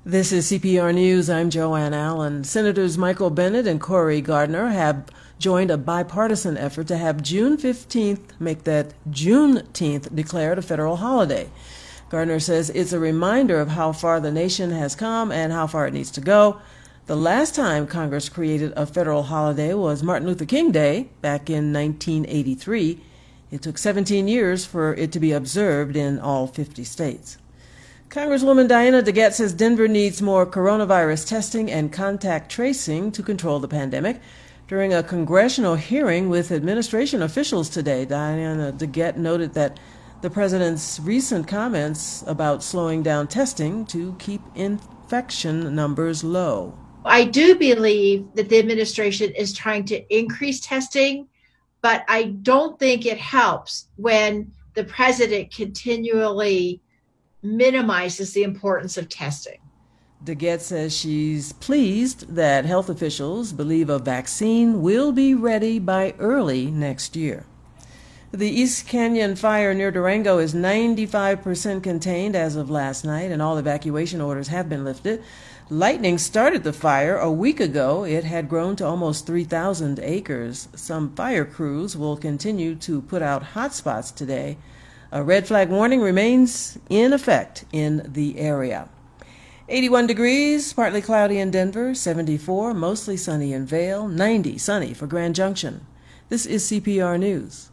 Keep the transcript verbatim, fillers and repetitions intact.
This is C P R News. I'm Joanne Allen. Senators Michael Bennet and Cory Gardner have joined a bipartisan effort to have June fifteenth make that Juneteenth declared a federal holiday. Gardner says it's a reminder of how far the nation has come and how far it needs to go. The last time Congress created a federal holiday was Martin Luther King Day back in nineteen eighty-three. It took seventeen years for it to be observed in all fifty states. Congresswoman Diana DeGette says Denver needs more coronavirus testing and contact tracing to control the pandemic. During a congressional hearing with administration officials today, Diana DeGette noted that the president's recent comments about slowing down testing to keep infection numbers low. I do believe that the administration is trying to increase testing, but I don't think it helps when the president continually minimizes the importance of testing. DeGette says she's pleased that health officials believe a vaccine will be ready by early next year. The East Canyon fire near Durango is ninety-five percent contained as of last night, and all evacuation orders have been lifted. Lightning started the fire a week ago. It had grown to almost three thousand acres. Some fire crews will continue to put out hot spots today. A red flag warning remains in effect in the area. eighty-one degrees, partly cloudy in Denver, seventy-four, mostly sunny in Vail, ninety sunny for Grand Junction. This is C P R News.